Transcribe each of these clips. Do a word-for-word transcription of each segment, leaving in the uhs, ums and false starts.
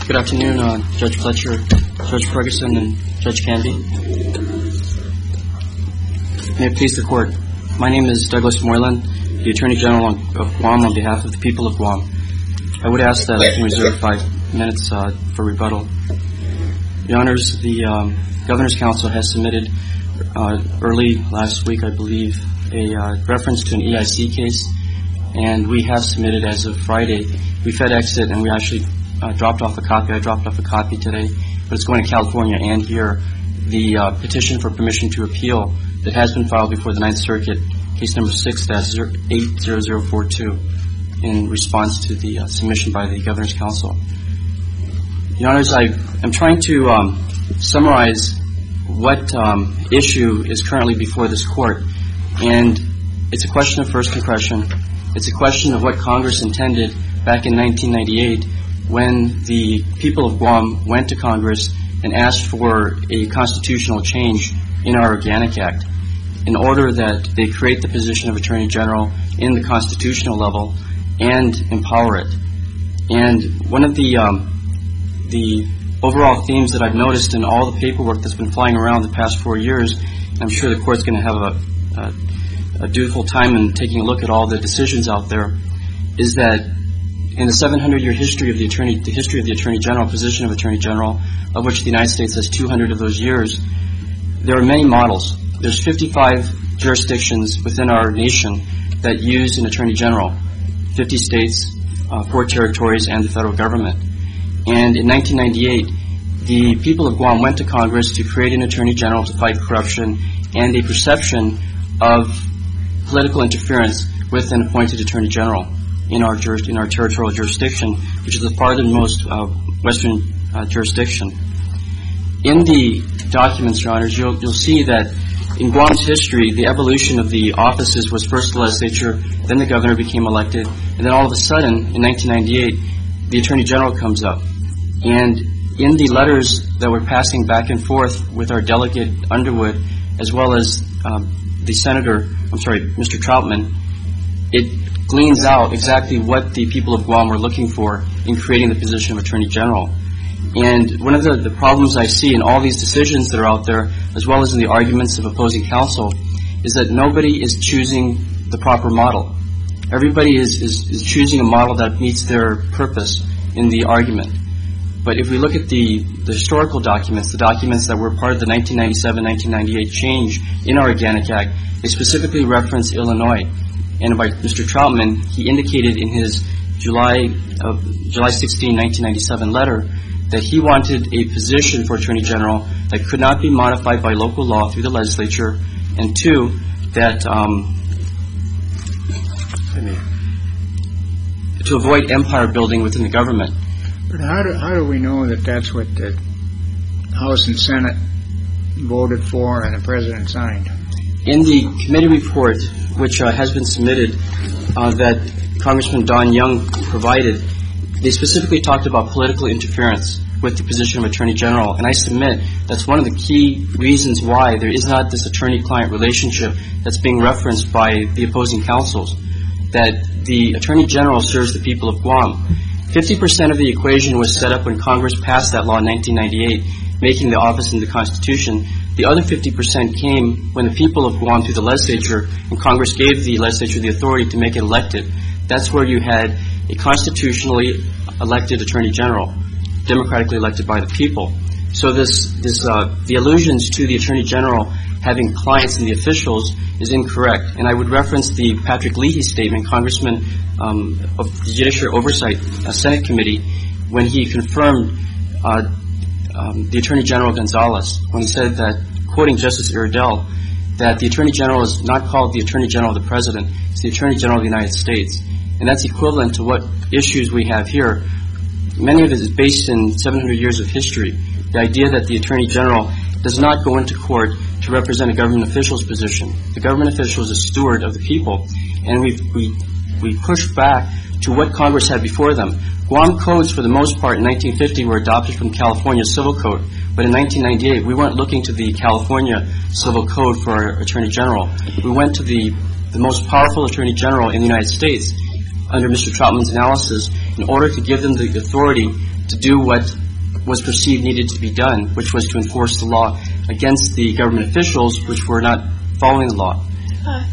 Good afternoon, uh, Judge Fletcher, Judge Ferguson, and Judge Canby. May it please the Court. My name is Douglas Moylan, the Attorney General of Guam on behalf of the people of Guam. I would ask that I can reserve five minutes uh, for rebuttal. Your Honors, the um, Governor's Council has submitted uh, early last week, I believe, a uh, reference to an E I C case, and we have submitted as of Friday. We FedExed it, and we actually uh, dropped off a copy. I dropped off a copy today, but it's going to California and here. The uh, petition for permission to appeal that has been filed before the Ninth Circuit, case number six dash eight zero zero four two, in response to the uh, submission by the Governor's Council. Your Honors, I am trying to um, summarize what um, issue is currently before this Court, and it's a question of first impression. It's a question of what Congress intended back in nineteen ninety-eight when the people of Guam went to Congress and asked for a constitutional change in our Organic Act in order that they create the position of Attorney General in the constitutional level and empower it. And one of the um, the overall themes that I've noticed in all the paperwork that's been flying around the past four years, and I'm sure the Court's going to have a, a, a dutiful time in taking a look at all the decisions out there, is that in the seven hundred year history of the Attorney, the history of the Attorney General, position of Attorney General, of which the United States has two hundred of those years, there are many models. There's fifty-five jurisdictions within our nation that use an Attorney General, fifty states, uh, four territories, and the federal government. And in nineteen ninety-eight, the people of Guam went to Congress to create an Attorney General to fight corruption and a perception of political interference with an appointed Attorney General in our juris, in our territorial jurisdiction, which is the farthernmost uh, western uh, jurisdiction. In the documents, Your Honors, you'll, you'll see that in Guam's history, the evolution of the offices was first the legislature, then the governor became elected, and then all of a sudden, in nineteen ninety-eight, the Attorney General comes up. And in the letters that we're passing back and forth with our delegate Underwood, as well as um, the Senator, I'm sorry, Mister Troutman, it gleans out exactly what the people of Guam were looking for in creating the position of Attorney General. And one of the, the problems I see in all these decisions that are out there, as well as in the arguments of opposing counsel, is that nobody is choosing the proper model. Everybody is, is, is choosing a model that meets their purpose in the argument. But if we look at the, the historical documents, the documents that were part of the nineteen ninety-seven nineteen ninety-eight change in our Organic Act, they specifically reference Illinois. And by Mister Troutman, he indicated in his July uh, July sixteenth nineteen ninety-seven letter that he wanted a position for Attorney General that could not be modified by local law through the legislature, and two, that um, to avoid empire building within the government. But how do, how do we know that that's what the House and Senate voted for and the President signed? In the committee report, which uh, has been submitted, uh, that Congressman Don Young provided, they specifically talked about political interference with the position of Attorney General. And I submit that's one of the key reasons why there is not this attorney-client relationship that's being referenced by the opposing counsels, that the Attorney General serves the people of Guam. fifty percent of the equation was set up when Congress passed that law in nineteen ninety-eight, making the office in the Constitution. The other fifty percent came when the people of Guam through the legislature, and Congress gave the legislature the authority to make it elected. That's where you had a constitutionally elected Attorney General, democratically elected by the people. So this, this, uh, the allusions to the Attorney General having clients in the officials is incorrect. And I would reference the Patrick Leahy statement, Congressman um, of the Judiciary Oversight uh, Senate Committee, when he confirmed uh, um, the Attorney General Gonzalez, when he said that, quoting Justice Iredell, that the Attorney General is not called the Attorney General of the President, it's the Attorney General of the United States. And that's equivalent to what issues we have here. Many of it is based in seven hundred years of history. The idea that the Attorney General does not go into court to represent a government official's position. The government official is a steward of the people. And we we we pushed back to what Congress had before them. Guam codes, for the most part, in nineteen fifty were adopted from California Civil Code. But in nineteen ninety-eight, we weren't looking to the California Civil Code for our Attorney General. We went to the, the most powerful Attorney General in the United States. under Mister Troutman's analysis, in order to give them the authority to do what was perceived needed to be done, which was to enforce the law against the government officials which were not following the law. Uh,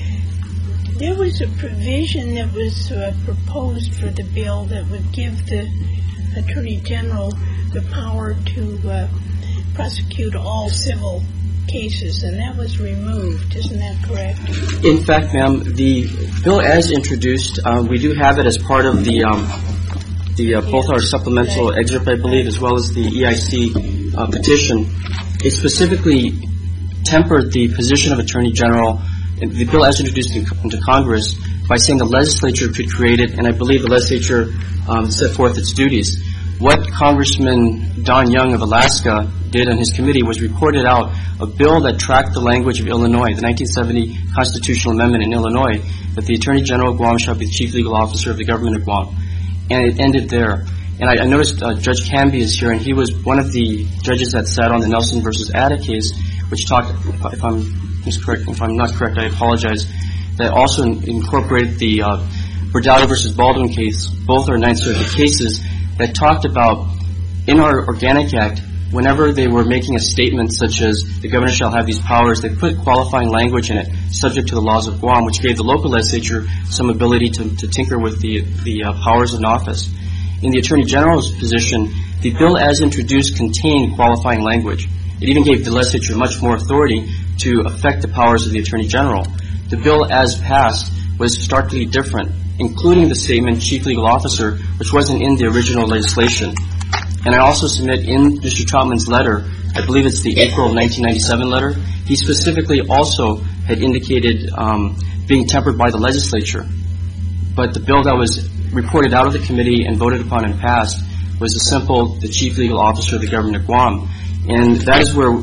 there was a provision that was uh, proposed for the bill that would give the Attorney General the power to uh, prosecute all civil cases, and that was removed. Isn't that correct? In fact, ma'am, the bill as introduced, uh, we do have it as part of the um, the uh, both our supplemental right. excerpt, I believe, as well as the E I C uh, petition. It specifically tempered the position of Attorney General, the bill as introduced into Congress, by saying the legislature could create it, and I believe the legislature um, set forth its duties. What Congressman Don Young of Alaska did on his committee was reported out a bill that tracked the language of Illinois, the nineteen seventy constitutional amendment in Illinois, that the Attorney General of Guam shall be the chief legal officer of the government of Guam. And it ended there. And I, I noticed uh, Judge Canby is here, and he was one of the judges that sat on the Nelson versus Atta case, which talked, if, if I'm miscorrect, if I'm not correct, I apologize, that also in, incorporated the uh, Bordado versus Baldwin case. Both are Ninth Circuit cases that talked about, in our Organic Act, whenever they were making a statement such as the governor shall have these powers, they put qualifying language in it, subject to the laws of Guam, which gave the local legislature some ability to, to tinker with the, the uh, powers in office. In the Attorney General's position, the bill as introduced contained qualifying language. It even gave the legislature much more authority to affect the powers of the Attorney General. The bill as passed was starkly different, including the statement chief legal officer, which wasn't in the original legislation. And I also submit in Mister Troutman's letter, I believe it's the April nineteen ninety-seven letter, he specifically also had indicated um, being tempered by the legislature. But the bill that was reported out of the committee and voted upon and passed was the simple, the chief legal officer of the government of Guam. And that is where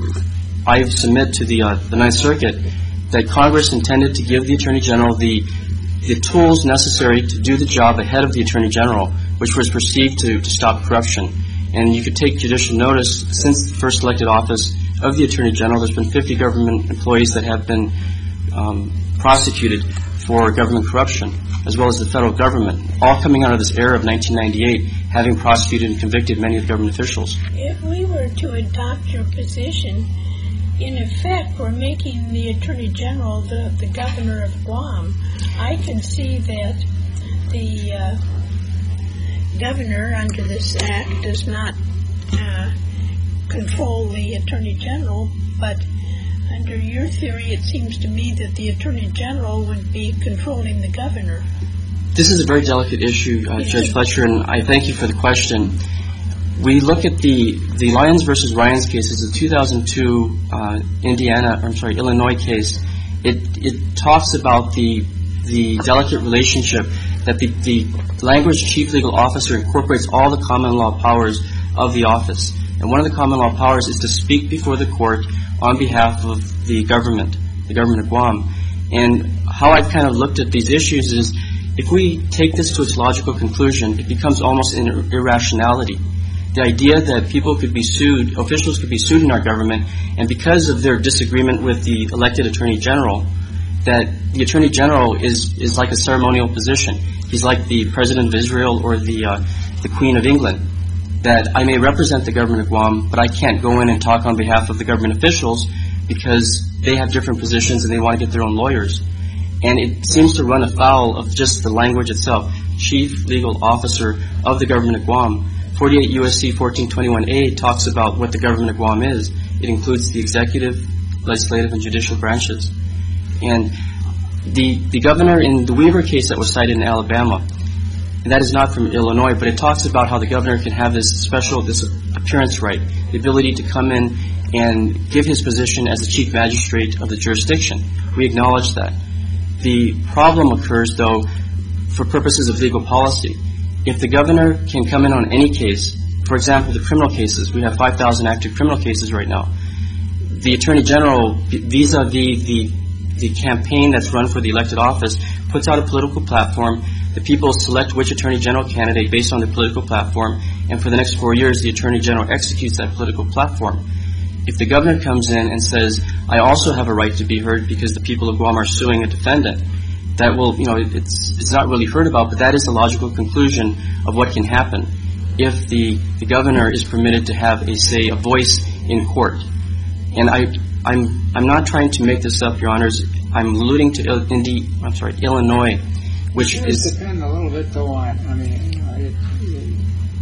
I submit to the, uh, the Ninth Circuit that Congress intended to give the Attorney General the the tools necessary to do the job ahead of the Attorney General, which was perceived to, to stop corruption. And you could take judicial notice, since the first elected office of the Attorney General, there's been fifty government employees that have been um, prosecuted for government corruption, as well as the federal government, all coming out of this era of nineteen ninety-eight, having prosecuted and convicted many of the government officials. If we were to adopt your position, in effect, we're making the Attorney General the, the governor of Guam. I can see that the uh, governor under this act does not uh, control the Attorney General, but under your theory, it seems to me that the Attorney General would be controlling the governor. This is a very delicate issue, uh, Judge Fletcher, and I thank you for the question. We look at the, the Lyons versus Ryans case. It's a two thousand two uh, Indiana, I'm sorry, Illinois case. It it talks about the the delicate relationship that the, the language chief legal officer incorporates all the common law powers of the office. And one of the common law powers is to speak before the court on behalf of the government, the government of Guam. And how I've kind of looked at these issues is, if we take this to its logical conclusion, it becomes almost an irrationality. The idea that people could be sued, officials could be sued in our government, and because of their disagreement with the elected Attorney General, that the Attorney General is, is like a ceremonial position. He's like the President of Israel or the, uh, the Queen of England. That I may represent the government of Guam, but I can't go in and talk on behalf of the government officials because they have different positions and they want to get their own lawyers. And it seems to run afoul of just the language itself, Chief Legal Officer of the government of Guam. forty-eight U S C fourteen twenty-one A talks about what the government of Guam is. It includes the executive, legislative, and judicial branches. And the the governor in the Weaver case that was cited in Alabama, and that is not from Illinois, but it talks about how the governor can have this special, this appearance right, the ability to come in and give his position as the chief magistrate of the jurisdiction. We acknowledge that. The problem occurs, though, for purposes of legal policy. If the governor can come in on any case, for example, the criminal cases, we have five thousand active criminal cases right now. The Attorney General, vis-a-vis the, the campaign that's run for the elected office, puts out a political platform. The people select which Attorney General candidate based on the political platform, and for the next four years, the Attorney General executes that political platform. If the governor comes in and says, I also have a right to be heard because the people of Guam are suing a defendant, that will, you know, it's it's not really heard about, but that is the logical conclusion of what can happen if the, the governor is permitted to have a say, a voice in court. And I, I'm I'm not trying to make this up, Your Honors. I'm alluding to Il- Indi- I'm sorry, Illinois, which it is. It depends a little bit, though, on, I mean, you know, it, it,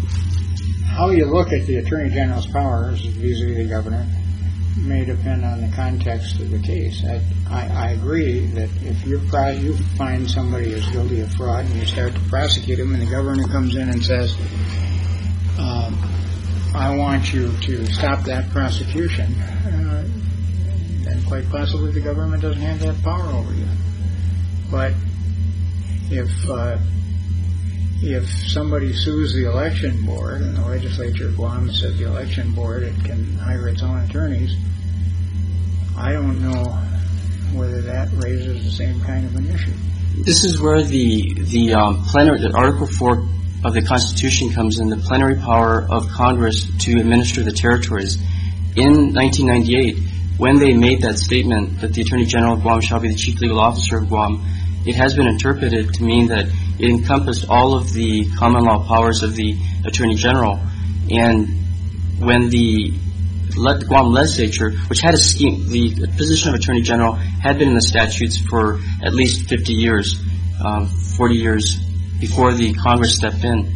how you look at the Attorney General's powers vis-a-vis the governor may depend on the context of the case. I, I, I agree that if you're pro- you find somebody is guilty of fraud and you start to prosecute him, and the governor comes in and says, um, I want you to stop that prosecution, uh, then quite possibly the government doesn't have that power over you. But if uh, if somebody sues the election board and the legislature of Guam says the election board it can hire its own attorneys, I don't know whether that raises the same kind of an issue. This is where the the um, plenary, the Article Four of the Constitution comes in, the plenary power of Congress to administer the territories. In nineteen ninety-eight, when they made that statement that the Attorney General of Guam shall be the chief legal officer of Guam, it has been interpreted to mean that it encompassed all of the common law powers of the Attorney General. And when the Le- Guam legislature, which had a scheme, the position of Attorney General had been in the statutes for at least fifty years, um, forty years before the Congress stepped in.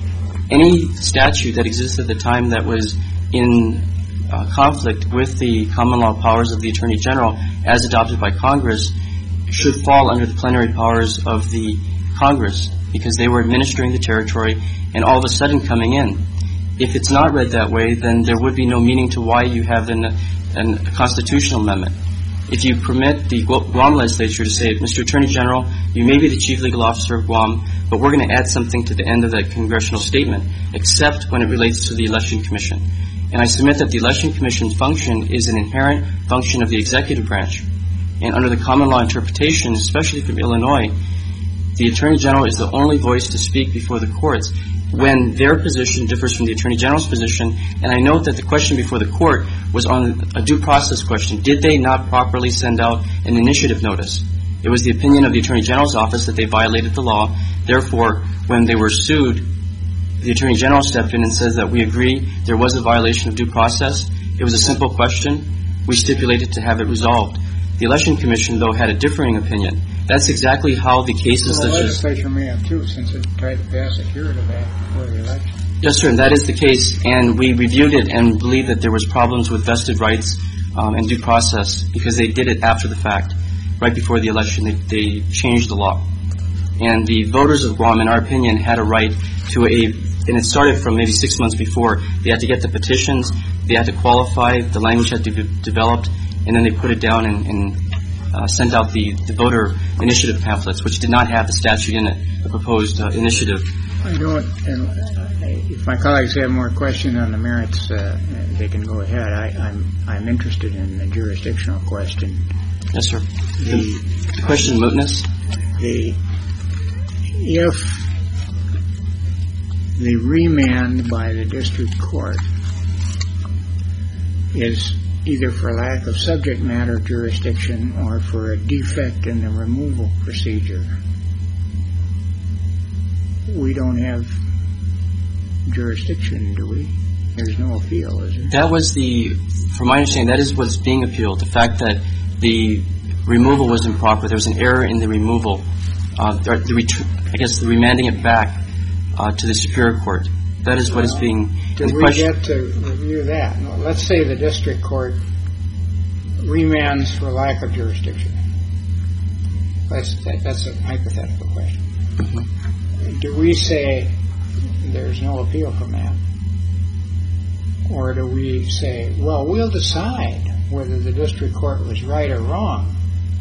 Any statute that existed at the time that was in uh, conflict with the common law powers of the Attorney General as adopted by Congress should fall under the plenary powers of the Congress, because they were administering the territory and all of a sudden coming in. If it's not read that way, then there would be no meaning to why you have an, an, a constitutional amendment. If you permit the Guam legislature to say, Mister Attorney General, you may be the chief legal officer of Guam, but we're going to add something to the end of that congressional statement, except when it relates to the Election Commission. And I submit that the Election Commission's function is an inherent function of the executive branch. And under the common law interpretation, especially from Illinois, the Attorney General is the only voice to speak before the courts when their position differs from the Attorney General's position. And I note that the question before the court was on a due process question. Did they not properly send out an initiative notice? It was the opinion of the Attorney General's office that they violated the law. Therefore, when they were sued, the Attorney General stepped in and says that we agree there was a violation of due process. It was a simple question. We stipulated to have it resolved. The Election Commission, though, had a differing opinion. That's exactly how the cases well, such the as... legislature may have, too, since it tried to pass a curative act before the election. Yes, sir, and that is the case. And we reviewed it and believe that there was problems with vested rights um, and due process because they did it after the fact. Right before the election, they, they changed the law. And the voters of Guam, in our opinion, had a right to a... And it started from maybe six months before. They had to get the petitions. They had to qualify. The language had to be developed. And then they put it down and, and uh, sent out the, the voter initiative pamphlets, which did not have the statute in it, the proposed uh, initiative. I don't, and if my colleagues have more questions on the merits, uh, they can go ahead. I, I'm I'm interested in the jurisdictional question. Yes, sir. The, the, the question of mootness? The, if the remand by the district court is either for lack of subject matter jurisdiction or for a defect in the removal procedure, we don't have jurisdiction, do we? There's no appeal, is there? That was the, from my understanding, that is what's being appealed. The fact that the removal was improper. There was an error in the removal. Uh, the, the ret- I guess the remanding it back uh, to the Superior Court. That is what is being... Did we question- get to review that? No, let's say the district court remands for lack of jurisdiction. That's, that, that's a hypothetical question. Mm-hmm. Do we say there's no appeal from that? Or do we say, well, we'll decide whether the district court was right or wrong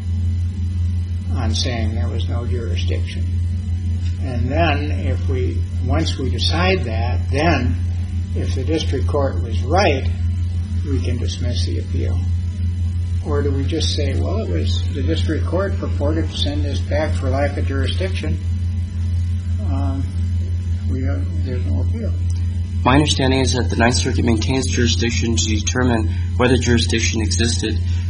on saying there was no jurisdiction? And then if we, once we decide that, then if the district court was right, we can dismiss the appeal. Or do we just say, well, it was the district court purported to send this back for lack of jurisdiction. Um, we don't, there's no appeal. My understanding is that the Ninth Circuit maintains jurisdiction to determine whether jurisdiction existed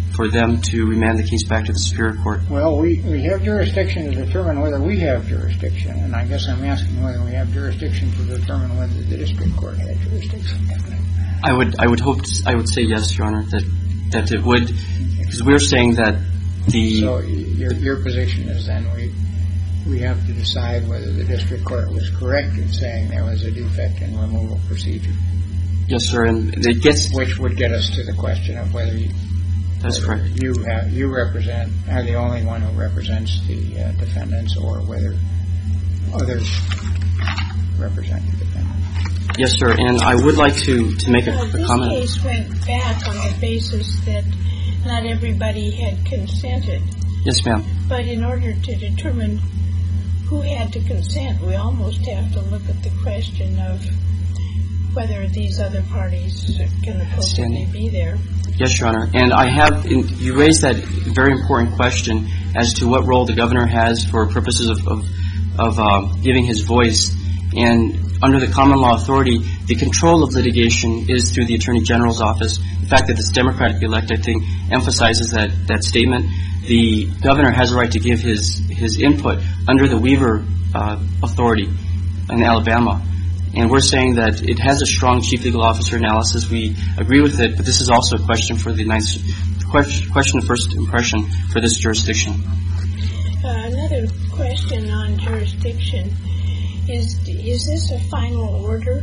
for them to remand the case back to the Superior Court. Well, we, we have jurisdiction to determine whether we have jurisdiction, and I guess I'm asking whether we have jurisdiction to determine whether the district court had jurisdiction. I would I would hope to, I would say yes, Your Honor, that that it would, because we're saying that the. So your your position is then we we have to decide whether the district court was correct in saying there was a defect in removal procedure. Yes, sir, and it gets which would get us to the question of whether you. That's correct. You have, you represent, are the only one who represents the uh, defendants, or whether others represent the defendants. Yes, sir, and I would like to, to make well, a, a comment. This case went back on the basis that not everybody had consented. Yes, ma'am. But in order to determine who had to consent, we almost have to look at the question of whether these other parties can appropriately be there. Yes, Your Honor. And I have, in, you raised that very important question as to what role the governor has for purposes of, of, of uh, giving his voice. And under the common law authority, the control of litigation is through the Attorney General's office. The fact that it's democratically elected, I think, emphasizes that, that statement. The governor has a right to give his, his input under the Weaver uh, authority in Alabama. And we're saying that it has a strong chief legal officer analysis. We agree with it, but this is also a question for the ninth, question of first impression for this jurisdiction. Uh, another question on jurisdiction. Is is this a final order?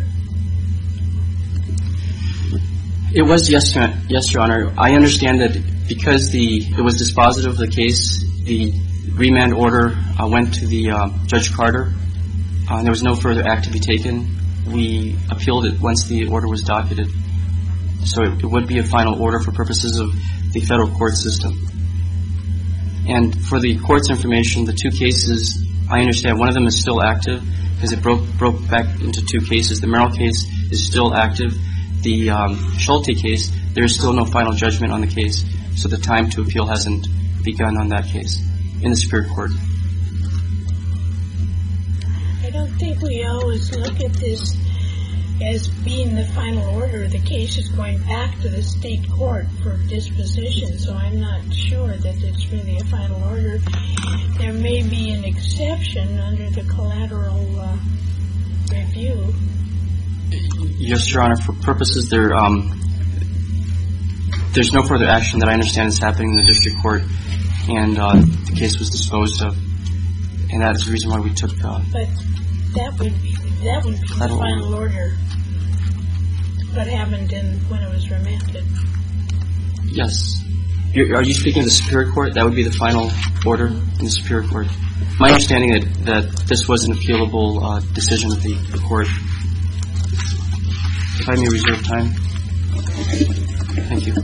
It was, yes, yes, Your Honor. I understand that because the it was dispositive of the case, the remand order uh, went to the uh, Judge Carter. Uh, there was no further act to be taken. We appealed it once the order was docketed. So it, it would be a final order for purposes of the federal court system. And for the court's information, the two cases, I understand one of them is still active because it broke broke back into two cases. The Merrill case is still active. The um, Schulte case, there is still no final judgment on the case. So the time to appeal hasn't begun on that case in the Superior Court. I don't think we always look at this as being the final order. The case is going back to the state court for disposition, so I'm not sure that it's really a final order. There may be an exception under the collateral uh, review. Yes, Your Honor. For purposes there, um, there's no further action that I understand is happening in the district court, and uh, the case was disposed of, and that is the reason why we took. Uh, but that would be that would be the final order. What happened in when it was remanded? Yes. You're, are you speaking of the Superior Court? That would be the final order in the Superior Court. My understanding is that, that this was an appealable uh, decision of the, the court. If I may reserve time. Thank you.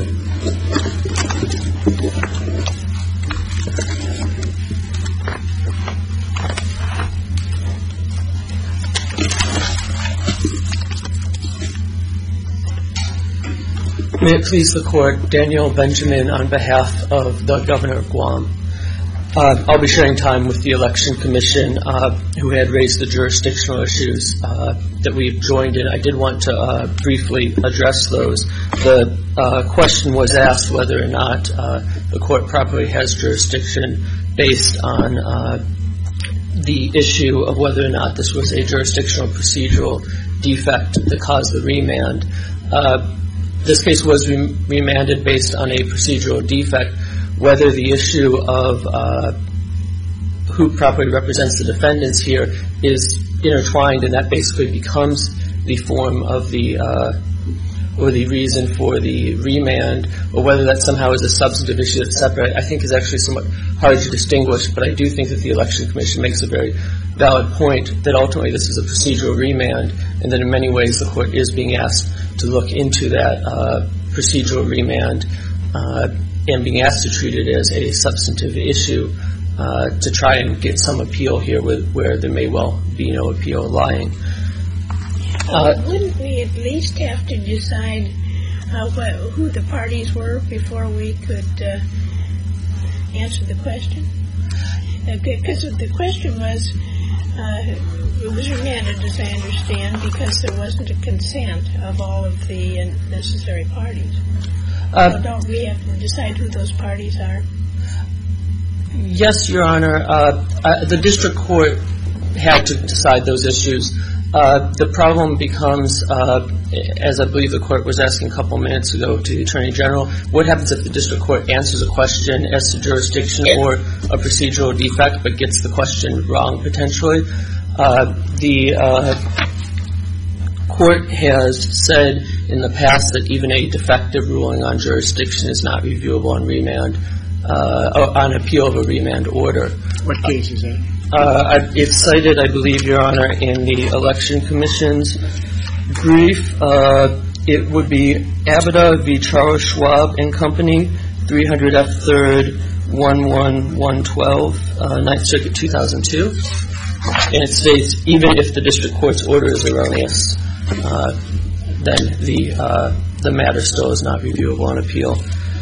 May it please the Court, Daniel Benjamin on behalf of the Governor of Guam. Uh, I'll be sharing time with the Election Commission, uh, who had raised the jurisdictional issues uh, that we've joined in. I did want to uh, briefly address those. The uh, question was asked whether or not uh, the Court properly has jurisdiction based on uh, the issue of whether or not this was a jurisdictional procedural defect that caused the remand. Uh, This case was re- remanded based on a procedural defect. Whether the issue of uh, who properly represents the defendants here is intertwined, and that basically becomes the form of the uh, or the reason for the remand, or whether that somehow is a substantive issue that's separate, I think is actually somewhat hard to distinguish. But I do think that the Election Commission makes a very valid point that ultimately this is a procedural remand, and that in many ways the Court is being asked to look into that uh, procedural remand uh, and being asked to treat it as a substantive issue uh, to try and get some appeal here with, where there may well be no appeal lying. Uh, Wouldn't we at least have to decide uh, what, who the parties were before we could uh, answer the question? Because uh, the question was, uh, it was remanded, as I understand, because there wasn't a consent of all of the uh, necessary parties. Uh, so don't we have to decide who those parties are? Yes, Your Honor. Uh, uh, the district court had to decide those issues. Uh, the problem becomes, uh, as I believe the court was asking a couple minutes ago to the Attorney General, what happens if the district court answers a question as to jurisdiction or a procedural defect but gets the question wrong potentially? Uh, the uh, court has said in the past that even a defective ruling on jurisdiction is not reviewable on remand, uh, on appeal of a remand order. What case is that? Uh, it's cited, I believe, Your Honor, in the Election Commission's brief. Uh, it would be Abada v. Charles Schwab and Company, three hundred F third, one one one twelve, uh, Ninth Circuit, two thousand two. And it states, even if the district court's order is erroneous, uh, then the uh, the matter still is not reviewable on appeal.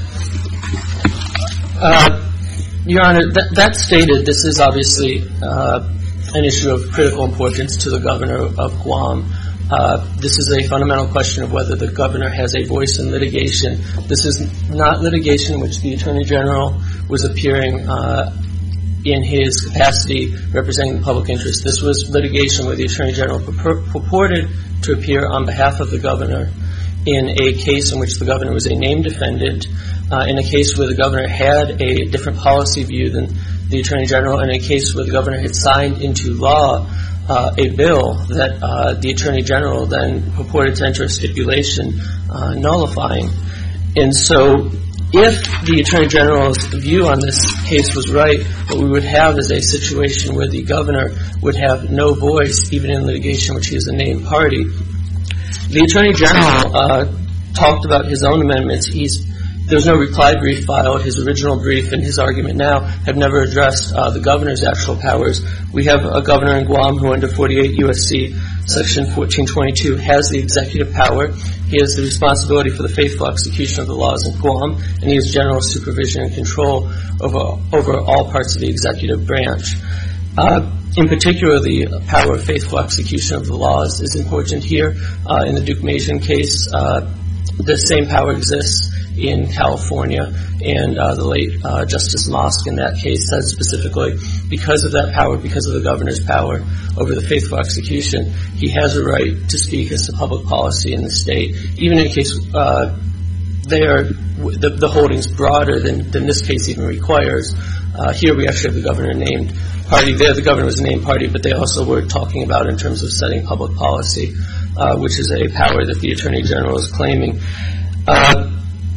Uh, Your Honor, that, that stated, this is obviously uh, an issue of critical importance to the governor of Guam. Uh, this is a fundamental question of whether the governor has a voice in litigation. This is not litigation in which the Attorney General was appearing uh, in his capacity representing the public interest. This was litigation where the Attorney General purpor- purported to appear on behalf of the governor in a case in which the governor was a named defendant, uh, in a case where the governor had a different policy view than the Attorney General, in a case where the governor had signed into law uh, a bill that uh, the Attorney General then purported to enter a stipulation uh, nullifying. And so if the Attorney General's view on this case was right, what we would have is a situation where the governor would have no voice, even in litigation which he is a named party. The Attorney General uh, talked about his own amendments. He's, there's no reply brief filed. His original brief and his argument now have never addressed uh, the governor's actual powers. We have a governor in Guam who, under forty-eight U S C Section fourteen twenty-two, has the executive power. He has the responsibility for the faithful execution of the laws in Guam, and he has general supervision and control over, over all parts of the executive branch. Uh, In particular, the power of faithful execution of the laws is important here. Uh, in the Duke Mason case, uh, the same power exists in California, and uh, the late uh, Justice Mosk in that case said specifically, because of that power, because of the governor's power over the faithful execution, he has a right to speak as to public policy in the state, even in a case uh, they are, the, the holdings broader than, than this case even requires. Uh, here we actually have the governor named party. There the governor was a named party, but they also were talking about in terms of setting public policy, uh, which is a power that the Attorney General is claiming. Uh,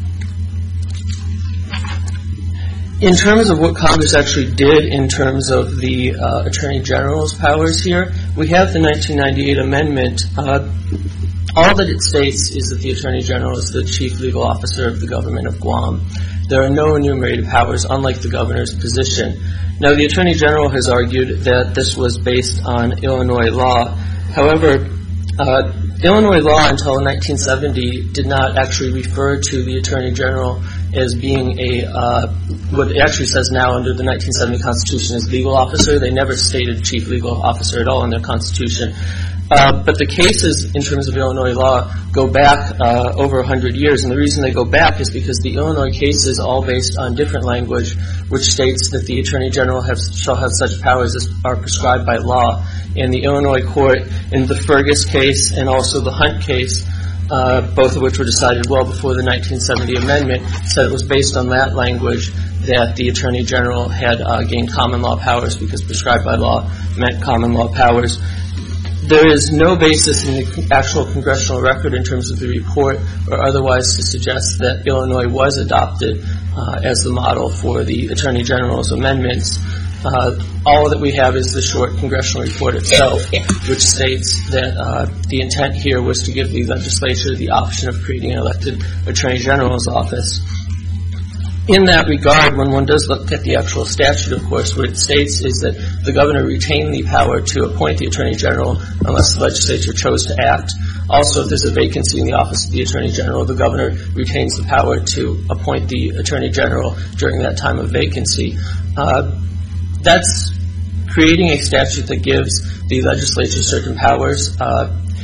in terms of what Congress actually did in terms of the uh, Attorney General's powers here, we have the nineteen ninety-eight amendment. Uh, all that it states is that the Attorney General is the chief legal officer of the government of Guam. There are no enumerated powers, unlike the governor's position. Now, the Attorney General has argued that this was based on Illinois law. However, uh, Illinois law until nineteen seventy did not actually refer to the Attorney General as being a, uh, what it actually says now under the nineteen seventy Constitution as legal officer. They never stated chief legal officer at all in their Constitution. Uh, but the cases in terms of Illinois law go back uh, over one hundred years, and the reason they go back is because the Illinois cases all based on different language, which states that the Attorney General have, shall have such powers as are prescribed by law. And the Illinois court in the Fergus case and also the Hunt case, uh, both of which were decided well before the nineteen seventy amendment, said it was based on that language that the Attorney General had uh, gained common law powers because prescribed by law meant common law powers. There is no basis in the actual congressional record in terms of the report or otherwise to suggest that Illinois was adopted uh, as the model for the Attorney General's amendments. Uh, all that we have is the short congressional report itself, which states that uh, the intent here was to give the legislature the option of creating an elected Attorney General's office. In that regard, when one does look at the actual statute, of course, what it states is that the governor retained the power to appoint the Attorney General unless the legislature chose to act. Also, if there's a vacancy in the office of the Attorney General, the governor retains the power to appoint the Attorney General during that time of vacancy. Uh, that's creating a statute that gives the legislature certain powers. Uh,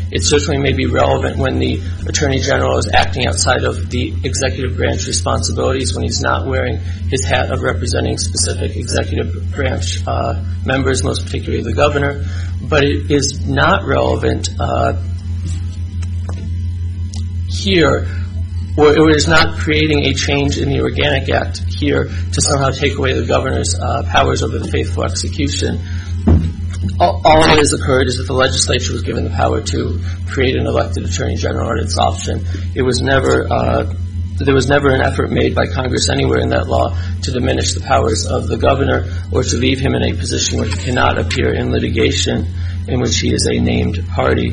It certainly may be relevant when the Attorney General is acting outside of the executive branch responsibilities, when he's not wearing his hat of representing specific executive branch uh, members, most particularly the governor. But it is not relevant uh, here, or it is not creating a change in the Organic Act here to somehow take away the governor's uh, powers over the faithful execution. All, all that has occurred is that the legislature was given the power to create an elected Attorney General at its option. It was never, uh, there was never an effort made by Congress anywhere in that law to diminish the powers of the governor or to leave him in a position where he cannot appear in litigation in which he is a named party.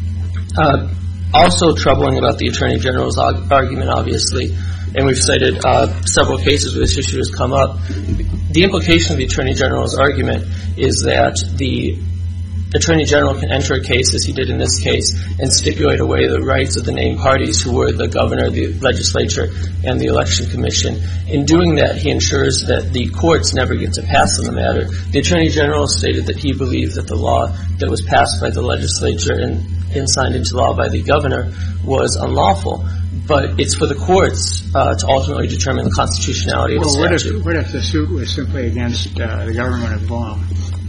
Uh, also troubling about the Attorney General's argument, obviously, and we've cited uh, several cases where this issue has come up. The implication of the Attorney General's argument is that the Attorney General can enter a case, as he did in this case, and stipulate away the rights of the named parties who were the governor, the legislature, and the election commission. In doing that, he ensures that the courts never get to pass on the matter. The Attorney General stated that he believed that the law that was passed by the legislature and, and signed into law by the governor was unlawful. But it's for the courts uh, to ultimately determine the constitutionality well, of the what statute. If, what if the suit was simply against uh, the government of Guam?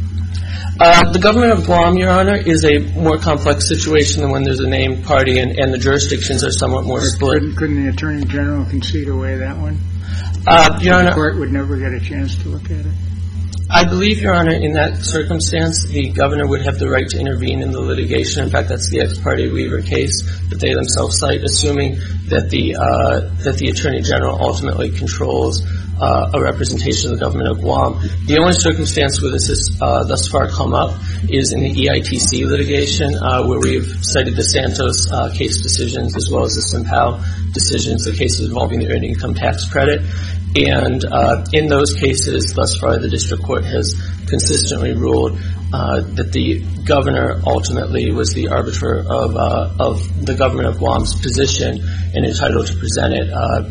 Uh, the government of Guam, Your Honor, is a more complex situation than when there's a named party and, and the jurisdictions are somewhat more split. Couldn't, couldn't the Attorney General concede away that one? Uh, Your Honor, the court would never get a chance to look at it? I believe, Your Honor, in that circumstance, the governor would have the right to intervene in the litigation. In fact, that's the ex parte Weaver case that they themselves cite, assuming that the uh, that the Attorney General ultimately controls uh, a representation of the government of Guam. The only circumstance where this has uh, thus far come up is in the E I T C litigation, uh, where we've cited the Santos uh, case decisions as well as the Simpao decisions, the cases involving the earned income tax credit. And uh, in those cases, thus far, the district court has consistently ruled uh, that the governor ultimately was the arbiter of uh, of the government of Guam's position and entitled to present it. Uh,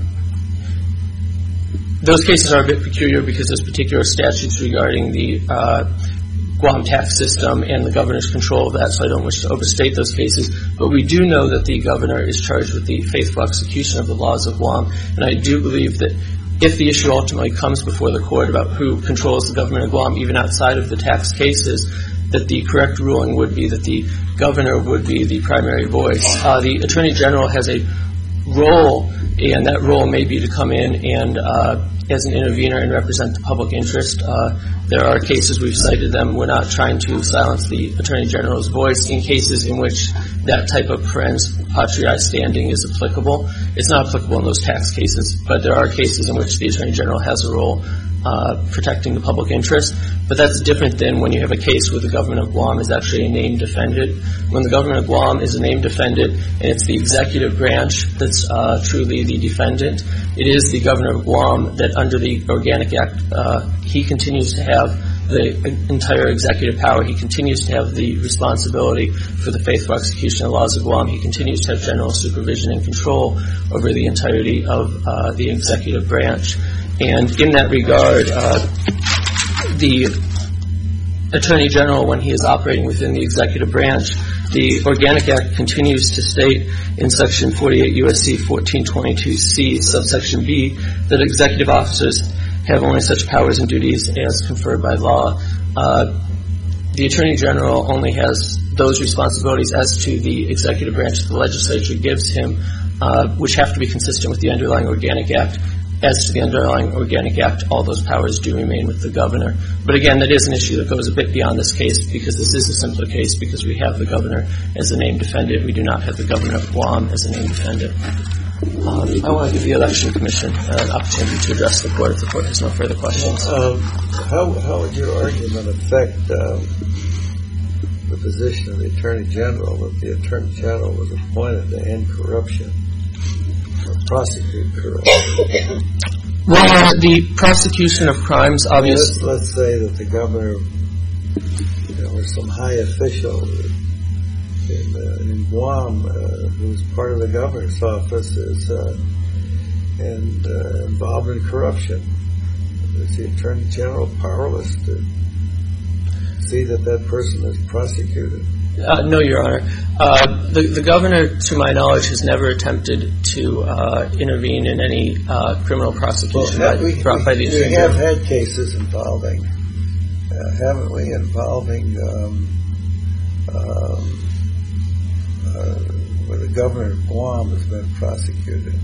those cases are a bit peculiar because there's particular statutes regarding the uh, Guam tax system and the governor's control of that, so I don't wish to overstate those cases. But we do know that the governor is charged with the faithful execution of the laws of Guam, and I do believe that if the issue ultimately comes before the court about who controls the government of Guam, even outside of the tax cases, that the correct ruling would be that the governor would be the primary voice. Uh, the Attorney General has a role, and that role may be to come in and, uh, as an intervener and represent the public interest. Uh, there are cases, we've cited them, we're not trying to silence the Attorney General's voice in cases in which that type of parens patriae standing is applicable. It's not applicable in those tax cases, but there are cases in which the Attorney General has a role uh, protecting the public interest. But that's different than when you have a case where the government of Guam is actually a named defendant. When the government of Guam is a named defendant and it's the executive branch that's uh, truly the defendant, it is the governor of Guam that under the Organic Act, uh, he continues to have the entire executive power. He continues to have the responsibility for the faithful execution of the laws of Guam. He continues to have general supervision and control over the entirety of uh, the executive branch. And in that regard, uh, the Attorney General, when he is operating within the executive branch, the Organic Act continues to state in Section forty-eight U S C fourteen twenty-two C, subsection B, that executive officers have only such powers and duties as conferred by law. Uh, the Attorney General only has those responsibilities as to the executive branch that the legislature gives him, uh, which have to be consistent with the underlying Organic Act. As to the underlying Organic Act, all those powers do remain with the governor. But again, that is an issue that goes a bit beyond this case because this is a simpler case because we have the governor as a named defendant. We do not have the governor of Guam as a named defendant. Um, I want to give the Election Commission an opportunity to address the court if the court has no further questions. Um, how, how would your argument affect um, the position of the Attorney General that the Attorney General was appointed to end corruption? Prosecute corruption. Well, uh, the prosecution of crimes, obviously. Let's, let's say that the governor, you know, or some high official in, uh, in Guam uh, who's part of the governor's office is uh, and uh, involved in corruption. Is the Attorney General powerless to see that that person is prosecuted? Uh, no, Your Honor. Uh, the, the governor, to my knowledge, has never attempted to uh, intervene in any uh, criminal prosecution well, by, we, brought by the Attorney We have General. had cases involving, uh, haven't we, involving um, um, uh, where the governor of Guam has been prosecuted.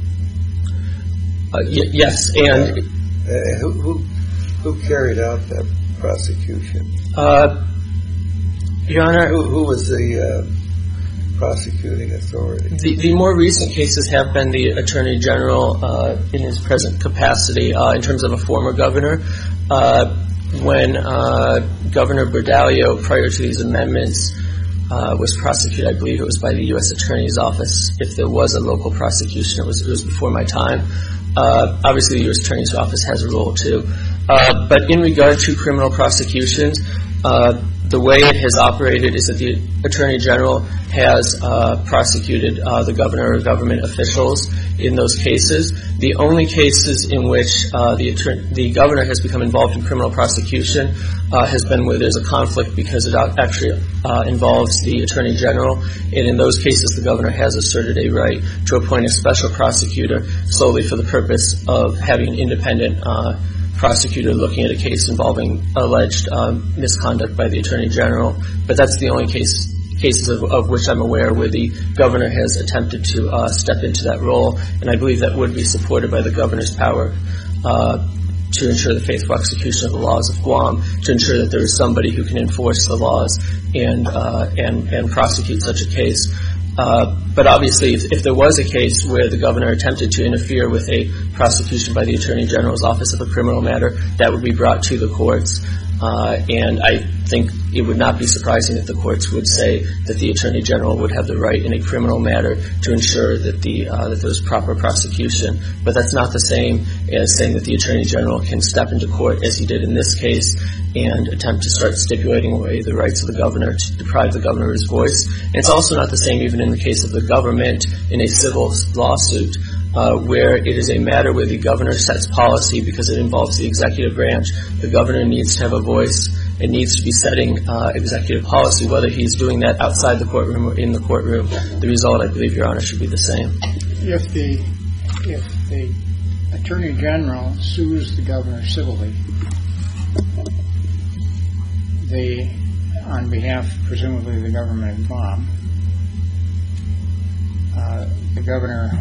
Uh, y- yes, and uh, uh, who, who who carried out that prosecution? uh, Your Honor, Who, who was the uh, prosecuting authority? the, the more recent cases have been the Attorney General uh, in his present capacity uh, in terms of a former governor. Uh, when uh, Governor Bordalio, prior to these amendments, uh, was prosecuted, I believe it was by the U S Attorney's Office. If there was a local prosecution, it was, it was before my time. Uh, obviously, the U S Attorney's Office has a role, too. Uh, but in regard to criminal prosecutions, uh, the way it has operated is that the Attorney General has uh, prosecuted uh, the governor or government officials in those cases. The only cases in which uh, the, attorney, the governor has become involved in criminal prosecution uh, has been where there's a conflict because it actually uh, involves the Attorney General. And in those cases, the governor has asserted a right to appoint a special prosecutor solely for the purpose of having an independent uh prosecutor looking at a case involving alleged um, misconduct by the Attorney General. But that's the only case cases of, of which I'm aware where the governor has attempted to uh, step into that role, and I believe that would be supported by the governor's power uh, to ensure the faithful execution of the laws of Guam, to ensure that there is somebody who can enforce the laws and uh, and, and prosecute such a case. Uh, but obviously, if, if there was a case where the governor attempted to interfere with a prosecution by the Attorney General's office of a criminal matter, that would be brought to the courts. Uh, and I think it would not be surprising that the courts would say that the Attorney General would have the right in a criminal matter to ensure that the uh, that there was proper prosecution. But that's not the same as saying that the Attorney General can step into court, as he did in this case, and attempt to start stipulating away the rights of the governor, to deprive the governor of his voice. And it's also not the same even in the case of the government in a civil lawsuit, uh, where it is a matter where the governor sets policy because it involves the executive branch. The governor needs to have a voice and needs to be setting uh, executive policy, whether he's doing that outside the courtroom or in the courtroom. The result, I believe, Your Honor, should be the same. If the if the Attorney General sues the governor civilly, the on behalf, presumably, of the government of Guam, uh, the governor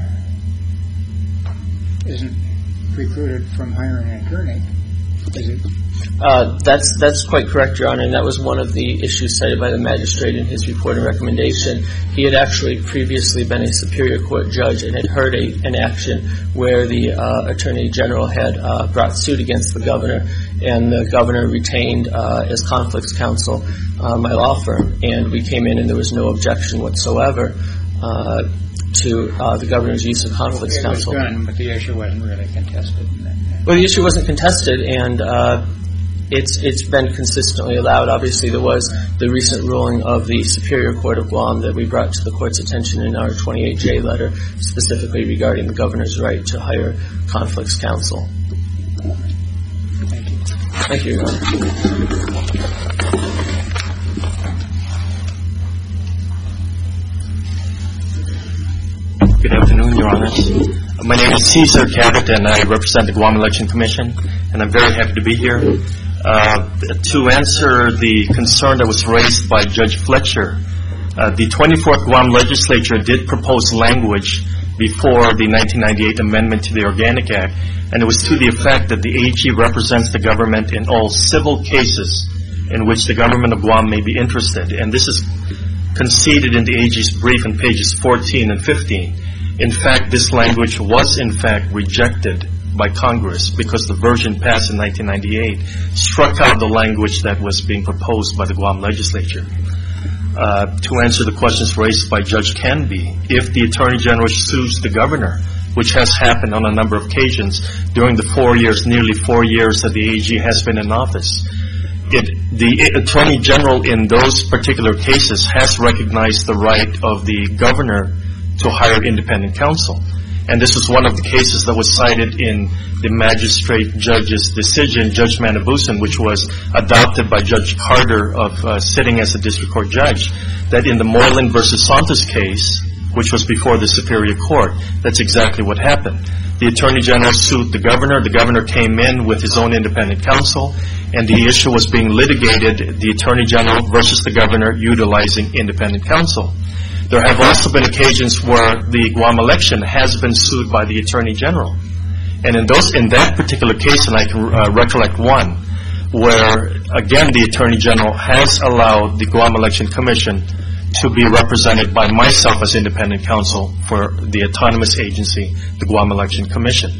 isn't precluded from hiring an attorney, is it? Uh, that's that's quite correct, Your Honor, and that was one of the issues cited by the magistrate in his report and recommendation. He had actually previously been a Superior Court judge and had heard a, an action where the uh, Attorney General had uh, brought suit against the governor, and the governor retained uh, as conflicts counsel uh, my law firm, and we came in and there was no objection whatsoever uh, to uh, the governor's use of conflicts it counsel. It was done, but the issue wasn't really contested. Well, the issue wasn't contested, and uh, it's it's been consistently allowed. Obviously, there was the recent ruling of the Superior Court of Guam that we brought to the court's attention in our twenty-eight J letter, specifically regarding the governor's right to hire conflicts counsel. Thank you. Thank you, Your Honor. Good afternoon, Your Honors. My name is Cesar Cabot, and I represent the Guam Election Commission, and I'm very happy to be here. Uh, to answer the concern that was raised by Judge Fletcher, uh, the twenty-fourth Guam Legislature did propose language before the nineteen ninety-eight amendment to the Organic Act, and it was to the effect that the A G represents the government in all civil cases in which the government of Guam may be interested, and this is conceded in the A G's brief on pages fourteen and fifteen. In fact, this language was in fact rejected by Congress because the version passed in nineteen ninety-eight struck out the language that was being proposed by the Guam legislature. Uh, to answer the questions raised by Judge Canby, if the Attorney General sues the governor, which has happened on a number of occasions during the four years, nearly four years that the A G has been in office, it, the Attorney General in those particular cases has recognized the right of the governor to hire independent counsel. And this was one of the cases that was cited in the magistrate judge's decision, Judge Manabusan, which was adopted by Judge Carter of uh, sitting as a district court judge, that in the Moreland versus Santos case, which was before the Superior Court, that's exactly what happened. The Attorney General sued the governor. The governor came in with his own independent counsel, and the issue was being litigated, the Attorney General versus the governor utilizing independent counsel. There have also been occasions where the Guam election has been sued by the Attorney General. And in those, in that particular case, and I can uh, recollect one, where, again, the Attorney General has allowed the Guam Election Commission to be represented by myself as independent counsel for the autonomous agency, the Guam Election Commission.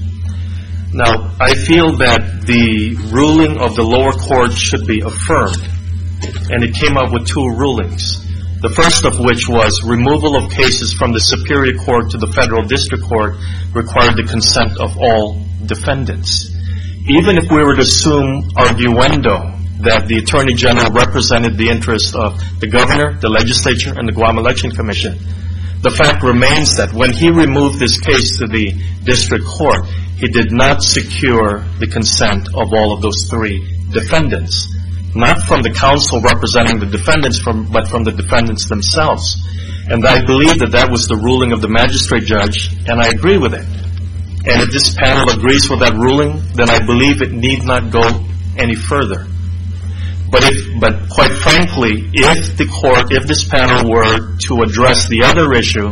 Now, I feel that the ruling of the lower court should be affirmed, and it came up with two rulings. The first of which was removal of cases from the Superior Court to the Federal District Court required the consent of all defendants. Even if we were to assume arguendo that the Attorney General represented the interest of the governor, the legislature, and the Guam Election Commission, the fact remains that when he removed this case to the District Court, he did not secure the consent of all of those three defendants. Not from the counsel representing the defendants, from, but from the defendants themselves. And I believe that that was the ruling of the magistrate judge, and I agree with it. And if this panel agrees with that ruling, then I believe it need not go any further. But if, but quite frankly, if the court, if this panel were to address the other issue,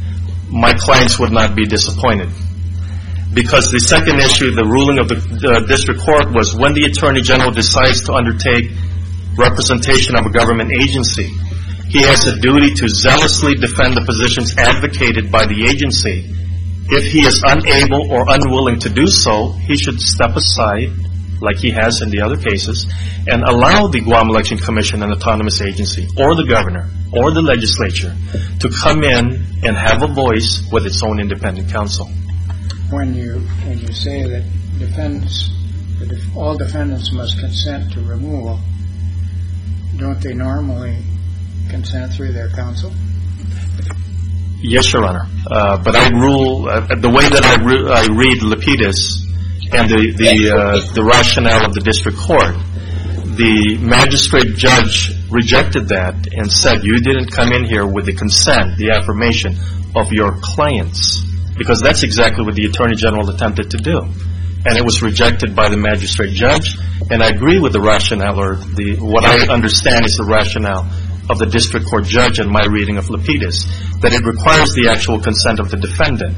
my clients would not be disappointed. Because the second issue, the ruling of the, the district court, was when the Attorney General decides to undertake representation of a government agency, he has a duty to zealously defend the positions advocated by the agency. If he is unable or unwilling to do so, he should step aside, like he has in the other cases, and allow the Guam Election Commission, an autonomous agency, or the governor, or the legislature, to come in and have a voice with its own independent counsel. When you when you say that defendants, that if all defendants must consent to removal, don't they normally consent through their counsel? Yes, Your Honor. Uh, but I rule uh, the way that I, re- I read Lapidus and the the, uh, the rationale of the district court. The magistrate judge rejected that and said you didn't come in here with the consent, the affirmation of your clients. Because that's exactly what the Attorney General attempted to do. And it was rejected by the magistrate judge. And I agree with the rationale, or the what I understand is the rationale of the district court judge in my reading of Lapidus, that it requires the actual consent of the defendant.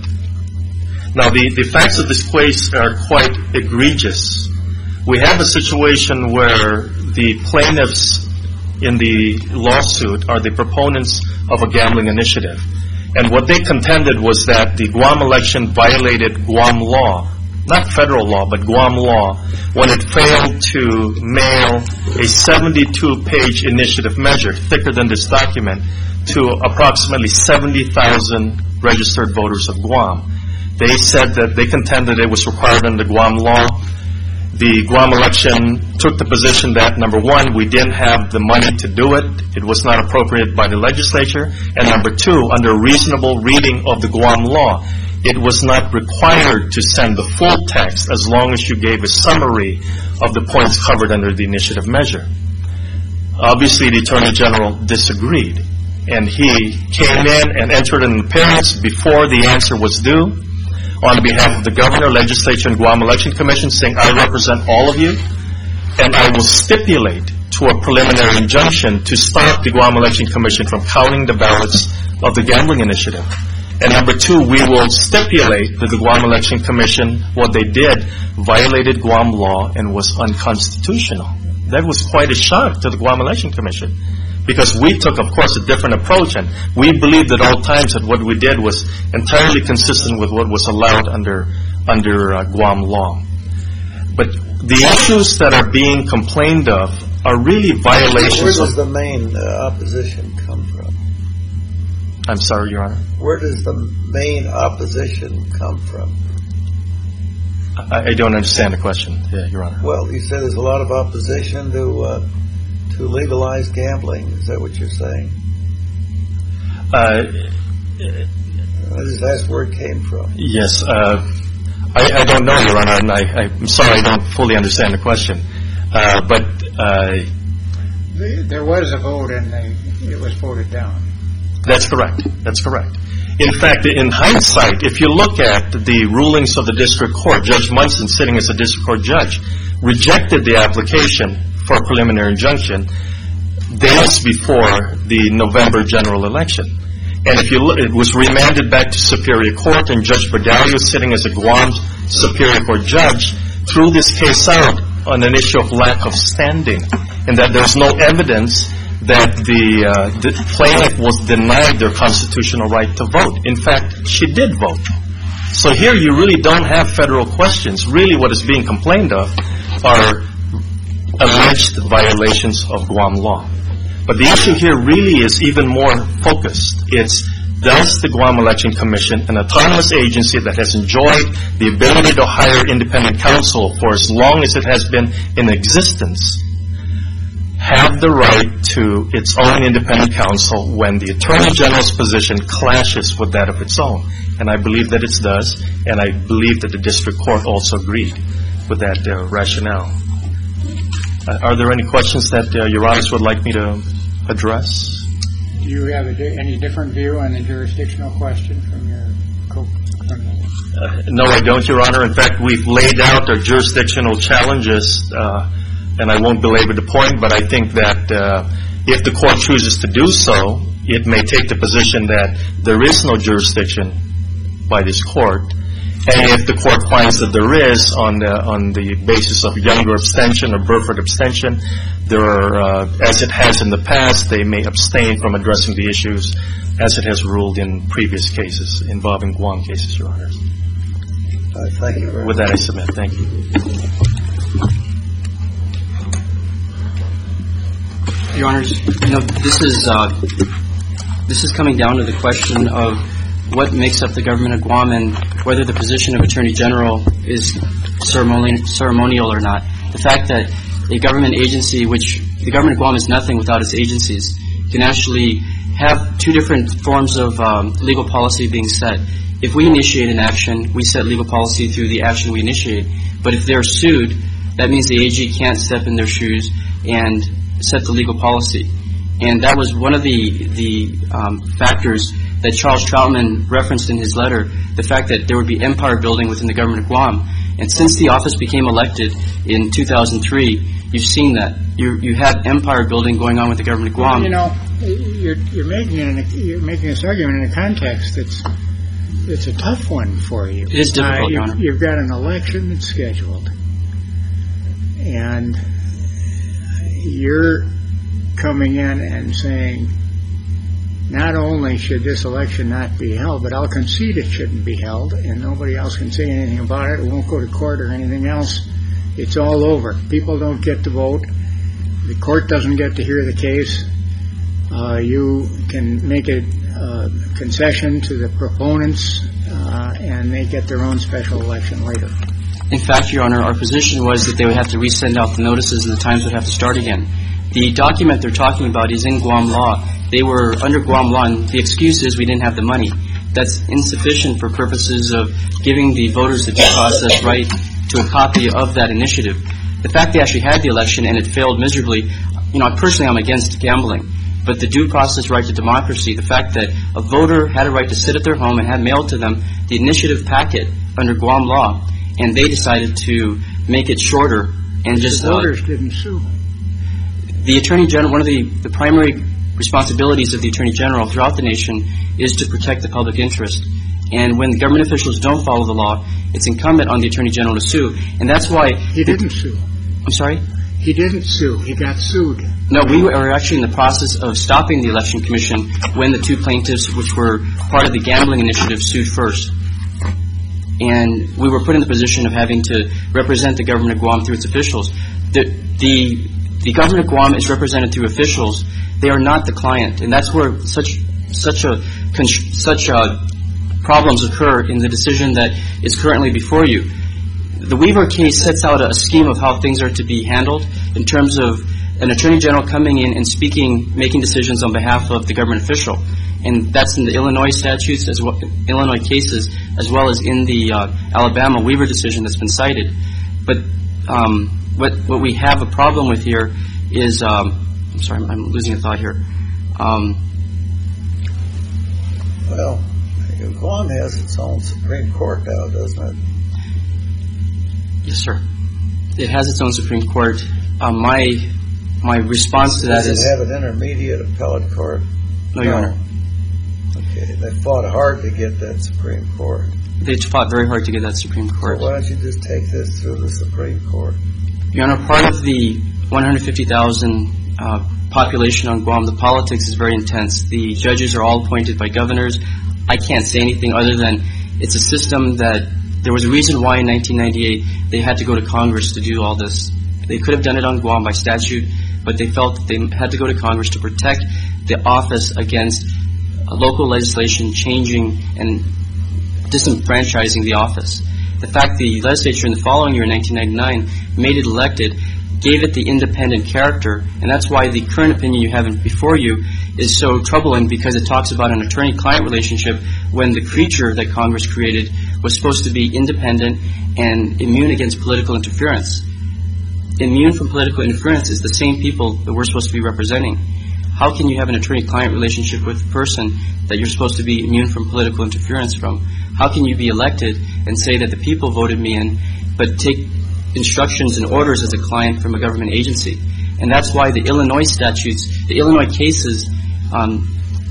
Now, the, the facts of this case are quite egregious. We have a situation where the plaintiffs in the lawsuit are the proponents of a gambling initiative. And what they contended was that the Guam election violated Guam law, not federal law, but Guam law, when it failed to mail a seventy-two page initiative measure, thicker than this document, to approximately seventy thousand registered voters of Guam. They said that they contended it was required under Guam law. The Guam election took the position that, number one, we didn't have the money to do it. It was not appropriate by the legislature. And number two, under reasonable reading of the Guam law, it was not required to send the full text as long as you gave a summary of the points covered under the initiative measure. Obviously, the Attorney General disagreed. And he came in and entered an appearance before the answer was due, on behalf of the governor, legislature, and Guam Election Commission, saying, I represent all of you, and I will stipulate to a preliminary injunction to stop the Guam Election Commission from counting the ballots of the gambling initiative. And number two, we will stipulate that the Guam Election Commission, what they did, violated Guam law and was unconstitutional. That was quite a shock to the Guam Election Commission. Because we took, of course, a different approach, and we believed at all times that what we did was entirely consistent with what was allowed under under uh, Guam law. But the issues that are being complained of are really violations. Where does of, the main uh, opposition come from? I'm sorry, Your Honor. Where does the main opposition come from? I, I don't understand the question, yeah, Your Honor. Well, you said there's a lot of opposition to uh, to legalize gambling. Is that what you're saying? Uh, I just asked where it came from. Yes. Uh, I, I don't know, Your Honor, and I, I'm sorry I don't fully understand the question. Uh, but uh, There was a vote and they, it was voted down. That's correct. That's correct. In fact, in hindsight, if you look at the rulings of the district court, Judge Munson, sitting as a district court judge, rejected the application for a preliminary injunction days before the November general election. And if you look, it was remanded back to Superior Court, and Judge Berdalio, sitting as a Guam Superior Court judge, threw this case out on an issue of lack of standing, and that there's no evidence that the, uh, the plaintiff was denied their constitutional right to vote. In fact, she did vote. So here you really don't have federal questions. Really what is being complained of are alleged violations of Guam law. But the issue here really is even more focused. It's, does the Guam Election Commission, an autonomous agency that has enjoyed the ability to hire independent counsel for as long as it has been in existence, have the right to its own independent counsel when the Attorney General's position clashes with that of its own? And I believe that it does, and I believe that the district court also agreed with that uh, rationale. Uh, are there any questions that uh, Your Honors would like me to address? Do you have a di- any different view on the jurisdictional question from your co-criminal? Uh, no, I don't, Your Honor. In fact, we've laid out our jurisdictional challenges, uh, and I won't belabor the point, but I think that uh, if the court chooses to do so, it may take the position that there is no jurisdiction by this court. And if the court finds that there is, on the on the basis of Younger abstention or Burford abstention, there are, uh, as it has in the past, they may abstain from addressing the issues as it has ruled in previous cases involving Guam cases, Your Honors. Uh, thank you very With much. that, I submit. Thank you. Your Honors, you know, this is uh, this is coming down to the question of what makes up the government of Guam and whether the position of Attorney General is ceremonial, ceremonial or not. The fact that a government agency, which the government of Guam is nothing without its agencies, can actually have two different forms of um, legal policy being set. If we initiate an action, we set legal policy through the action we initiate. But if they're sued, that means the A G can't step in their shoes and set the legal policy. And that was one of the the um, factors that Charles Troutman referenced in his letter, the fact that there would be empire building within the government of Guam. And since the office became elected in two thousand three, you've seen that. You you have empire building going on with the government of Guam. You know, you're, you're making an, you're making this argument in a context that's it's a tough one for you. It is difficult, uh, Your you've, Honor. You've got an election that's scheduled, and you're coming in and saying, not only should this election not be held, but I'll concede it shouldn't be held, and nobody else can say anything about it. It won't go to court or anything else. It's all over. People don't get to vote. The court doesn't get to hear the case. Uh, you can make a uh, concession to the proponents, uh, and they get their own special election later. In fact, Your Honor, our position was that they would have to resend out the notices and the times would have to start again. The document they're talking about is in Guam law. They were under Guam law, and the excuse is we didn't have the money. That's insufficient for purposes of giving the voters the due process right to a copy of that initiative. The fact they actually had the election and it failed miserably, you know, personally I'm against gambling. But the due process right to democracy, the fact that a voter had a right to sit at their home and had mailed to them the initiative packet under Guam law, and they decided to make it shorter and just... The voters uh, didn't sue. The Attorney General, one of the, the primary responsibilities of the Attorney General throughout the nation is to protect the public interest. And when the government officials don't follow the law, it's incumbent on the Attorney General to sue. And that's why... He didn't sue. I'm sorry? He didn't sue. He got sued. No, we were actually in the process of stopping the Election Commission when the two plaintiffs, which were part of the gambling initiative, sued first. And we were put in the position of having to represent the government of Guam through its officials. The, the, the government of Guam is represented through officials. They are not the client. And that's where such, such a, such a problems occur in the decision that is currently before you. The Weaver case sets out a scheme of how things are to be handled in terms of an attorney general coming in and speaking, making decisions on behalf of the government official. And that's in the Illinois statutes, as well, Illinois cases, as well as in the uh, Alabama Weaver decision that's been cited. But um, what what we have a problem with here is, um, I'm sorry, I'm, I'm losing a thought here. Um, well, Guam has its own Supreme Court now, doesn't it? Yes, sir. It has its own Supreme Court. Uh, my my response to that Does it is... Does it have an intermediate appellate court? No, Your Honor. Okay, they fought hard to get that Supreme Court. They fought very hard to get that Supreme Court. So why don't you just take this through the Supreme Court? Your Honor, part of the one hundred fifty thousand uh, population on Guam, the politics is very intense. The judges are all appointed by governors. I can't say anything other than it's a system that there was a reason why in nineteen ninety-eight they had to go to Congress to do all this. They could have done it on Guam by statute, but they felt that they had to go to Congress to protect the office against local legislation changing and disenfranchising the office. The fact the legislature in the following year, in nineteen ninety-nine, made it elected, gave it the independent character, and that's why the current opinion you have before you is so troubling, because it talks about an attorney-client relationship when the creature that Congress created was supposed to be independent and immune against political interference. Immune from political interference is the same people that we're supposed to be representing. How can you have an attorney-client relationship with a person that you're supposed to be immune from political interference from? How can you be elected and say that the people voted me in, but take instructions and orders as a client from a government agency? And that's why the Illinois statutes, the Illinois cases, um,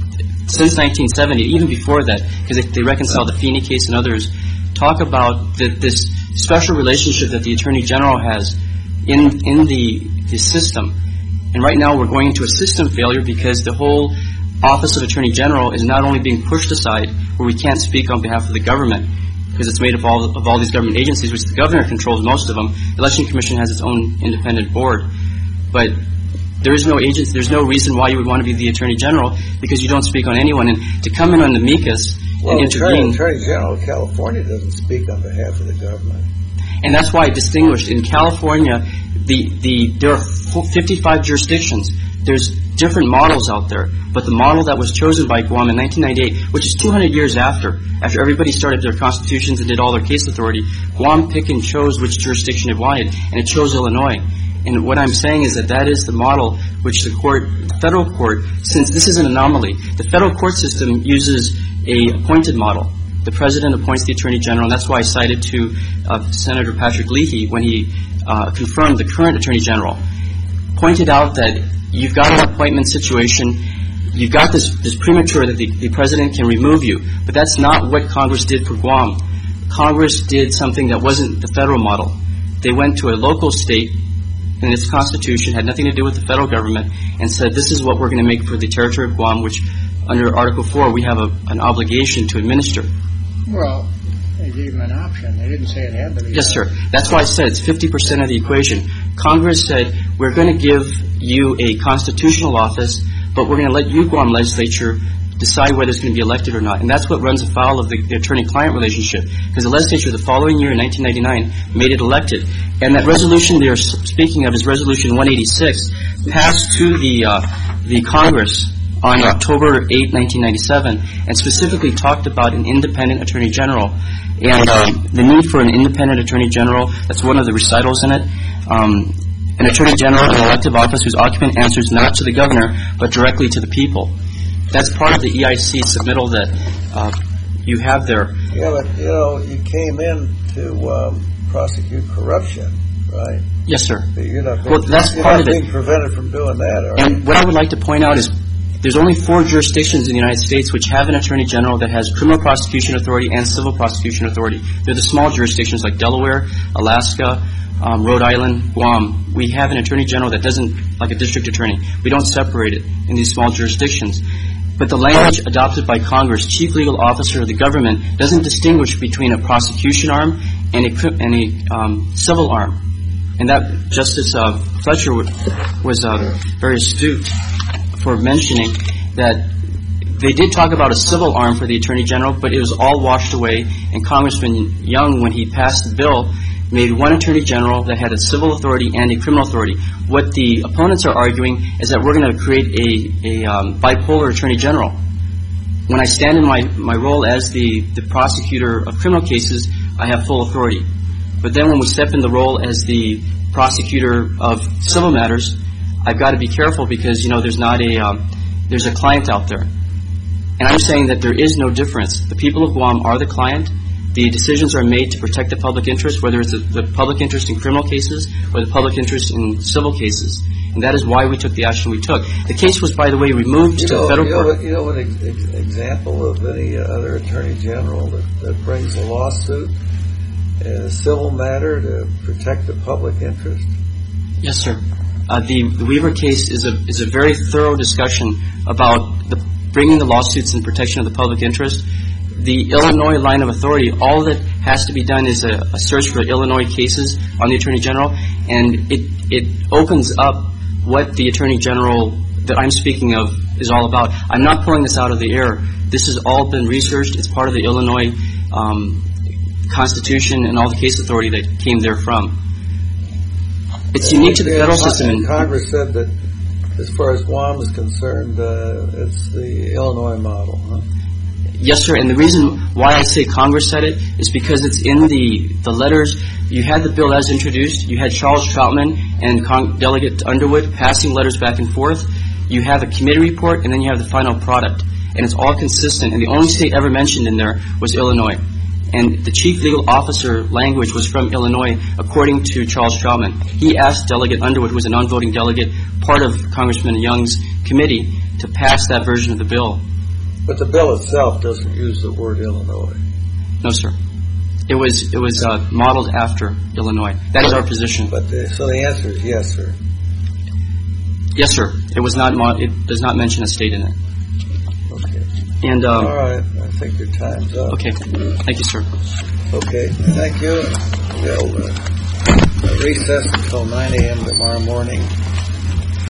since nineteen seventy, even before that, because they, they reconcile the Feeney case and others, talk about the, this special relationship that the Attorney General has in in the, the system. And right now we're going into a system failure because the whole Office of Attorney General is not only being pushed aside, where we can't speak on behalf of the government, because it's made of all of all these government agencies, which the governor controls most of them. The Election Commission has its own independent board. But there is no agency, there's no reason why you would want to be the Attorney General, because you don't speak on anyone. And to come in on the amicus well, and intervene... Well, Attorney General of California doesn't speak on behalf of the government. And that's why I distinguished. In California, the, the there are fifty-five jurisdictions. There's different models out there. But the model that was chosen by Guam in nineteen ninety-eight, which is two hundred years after, after everybody started their constitutions and did all their case authority, Guam picked and chose which jurisdiction it wanted, and it chose Illinois. And what I'm saying is that that is the model which the court, the federal court, since this is an anomaly, the federal court system uses a appointed model. The president appoints the attorney general, and that's why I cited to uh, Senator Patrick Leahy when he uh, confirmed the current attorney general, pointed out that you've got an appointment situation, you've got this, this premature that the, the president can remove you, but that's not what Congress did for Guam. Congress did something that wasn't the federal model. They went to a local state in its constitution, had nothing to do with the federal government, and said this is what we're going to make for the territory of Guam, which under Article four we have a, an obligation to administer. Well, they gave them an option. They didn't say it had to be. Yes, sir. That's why I said it's fifty percent of the equation. Congress said we're going to give you a constitutional office, but we're going to let you, Guam legislature, decide whether it's going to be elected or not. And that's what runs afoul of the, the attorney-client relationship. Because the legislature the following year, in nineteen ninety-nine, made it elected. And that resolution they're speaking of is Resolution one eighty-six, passed to the uh, the Congress on October eighth, nineteen ninety-seven, and specifically talked about an independent attorney general. And um, the need for an independent attorney general, that's one of the recitals in it. Um, an attorney general in an elective office whose occupant answers not to the governor, but directly to the people. That's part of the E I C submittal that uh, you have there. Yeah, but, you know, you came in to um, prosecute corruption, right? Yes, sir. But you're not being, well, that's you're part not of it. being prevented from doing that, all right? And what I would like to point out is there's only four jurisdictions in the United States which have an attorney general that has criminal prosecution authority and civil prosecution authority. They're the small jurisdictions like Delaware, Alaska, um, Rhode Island, Guam. We have an attorney general that doesn't, like a district attorney, we don't separate it in these small jurisdictions. But the language adopted by Congress, chief legal officer of the government, doesn't distinguish between a prosecution arm and a, and a um, civil arm. And that Justice uh, Fletcher was uh, very astute for mentioning that they did talk about a civil arm for the attorney general, but it was all washed away. And Congressman Young, when he passed the bill, made one attorney general that had a civil authority and a criminal authority. What the opponents are arguing is that we're going to create a, a um, bipolar attorney general. When I stand in my, my role as the, the prosecutor of criminal cases, I have full authority. But then when we step in the role as the prosecutor of civil matters, I've got to be careful because, you know, there's not a, um, there's a client out there. And I'm saying that there is no difference. The people of Guam are the client. The decisions are made to protect the public interest, whether it's the, the public interest in criminal cases or the public interest in civil cases. And that is why we took the action we took. The case was, by the way, removed you to know, the federal you know, court. You know an ex- example of any other attorney general that, that brings a lawsuit in a civil matter to protect the public interest? Yes, sir. Uh, the, the Weaver case is a is a very thorough discussion about the, bringing the lawsuits in protection of the public interest. The Illinois line of authority, all that has to be done is a, a search for Illinois cases on the Attorney General, and it it opens up what the Attorney General that I'm speaking of is all about. I'm not pulling this out of the air. This has all been researched. It's part of the Illinois um, Constitution and all the case authority that came therefrom. It's unique to the federal system. And Congress said that as far as Guam is concerned, uh, it's the Illinois model, huh? Yes, sir, and the reason why I say Congress said it is because it's in the, the letters. You had the bill as introduced. You had Charles Troutman and Con- Delegate Underwood passing letters back and forth. You have a committee report, and then you have the final product. And it's all consistent, and the only state ever mentioned in there was Illinois. And the chief legal officer language was from Illinois, according to Charles Troutman. He asked Delegate Underwood, who was a non-voting delegate, part of Congressman Young's committee, to pass that version of the bill. But the bill itself doesn't use the word Illinois. No, sir. It was it was uh, modeled after Illinois. That is our position. But the, so the answer is yes, sir. Yes, sir. It was not. Mo- it does not mention a state in it. Okay. And um, all right. I think your time's up. Okay. Thank you, sir. Okay. Thank you. We'll uh, recess until nine a.m. tomorrow morning.